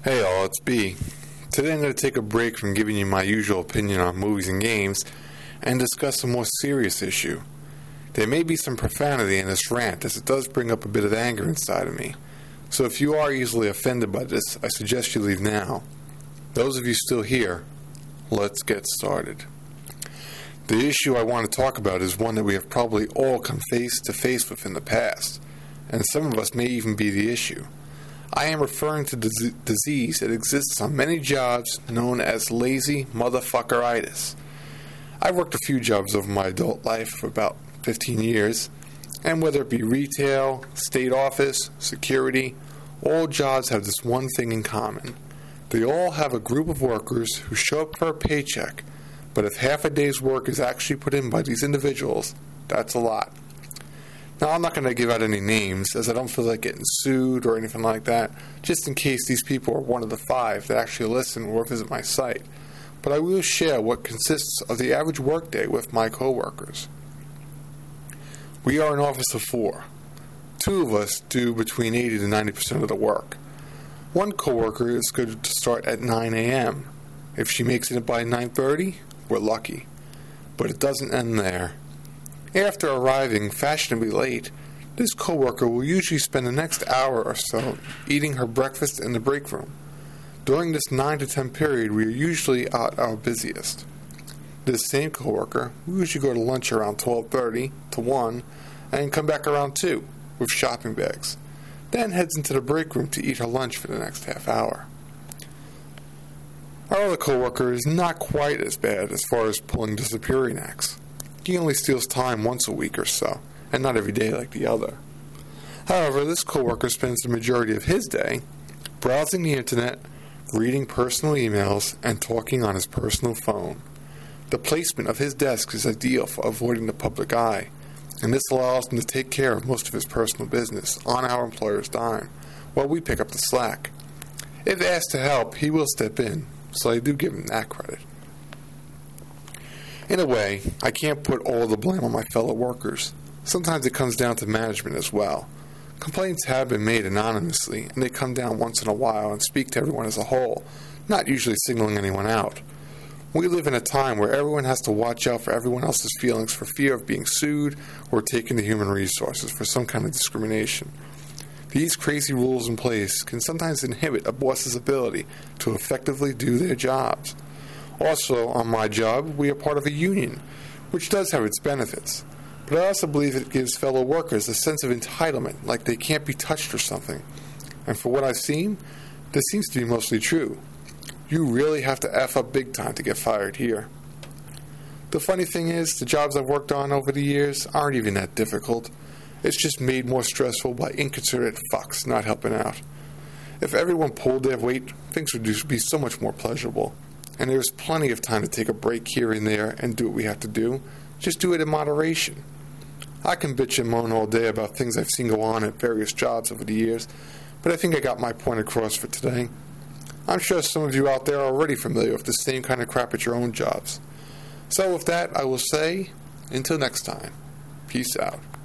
Hey all, it's B. Today I'm going to take a break from giving you my usual opinion on movies and games and discuss a more serious issue. There may be some profanity in this rant as it does bring up a bit of anger inside of me. So if you are easily offended by this, I suggest you leave now. Those of you still here, let's get started. The issue I want to talk about is one that we have probably all come face to face with in the past, and some of us may even be the issue. I am referring to the disease that exists on many jobs known as lazy motherfuckeritis. I've worked a few jobs over my adult life for about 15 years, and whether it be retail, state office, security, all jobs have this one thing in common. They all have a group of workers who show up for a paycheck, but if half a day's work is actually put in by these individuals, that's a lot. Now, I'm not going to give out any names, as I don't feel like getting sued or anything like that, just in case these people are one of the 5 that actually listen or visit my site. But I will share what consists of the average workday with my coworkers. We are an office of 4. 2 of us do between 80 to 90% of the work. One coworker is scheduled to start at 9 a.m. If she makes it by 9:30, we're lucky. But it doesn't end there. After arriving fashionably late, this coworker will usually spend the next hour or so eating her breakfast in the break room. During this 9 to 10 period, we are usually at our busiest. This same coworker will usually go to lunch around 12:30 to 1 and come back around 2 with shopping bags, then heads into the break room to eat her lunch for the next half hour. Our other coworker is not quite as bad as far as pulling disappearing acts. He only steals time once a week or so, and not every day like the other. However, this coworker spends the majority of his day browsing the internet, reading personal emails, and talking on his personal phone. The placement of his desk is ideal for avoiding the public eye, and this allows him to take care of most of his personal business on our employer's dime, while we pick up the slack. If asked to help, he will step in, so I do give him that credit. In a way, I can't put all the blame on my fellow workers. Sometimes it comes down to management as well. Complaints have been made anonymously, and they come down once in a while and speak to everyone as a whole, not usually singling anyone out. We live in a time where everyone has to watch out for everyone else's feelings for fear of being sued or taken to human resources for some kind of discrimination. These crazy rules in place can sometimes inhibit a boss's ability to effectively do their jobs. Also, on my job, we are part of a union, which does have its benefits. But I also believe it gives fellow workers a sense of entitlement, like they can't be touched or something. And for what I've seen, this seems to be mostly true. You really have to F up big time to get fired here. The funny thing is, the jobs I've worked on over the years aren't even that difficult. It's just made more stressful by inconsiderate fucks not helping out. If everyone pulled their weight, things would just be so much more pleasurable. And there's plenty of time to take a break here and there and do what we have to do. Just do it in moderation. I can bitch and moan all day about things I've seen go on at various jobs over the years, but I think I got my point across for today. I'm sure some of you out there are already familiar with the same kind of crap at your own jobs. So with that, I will say, until next time, peace out.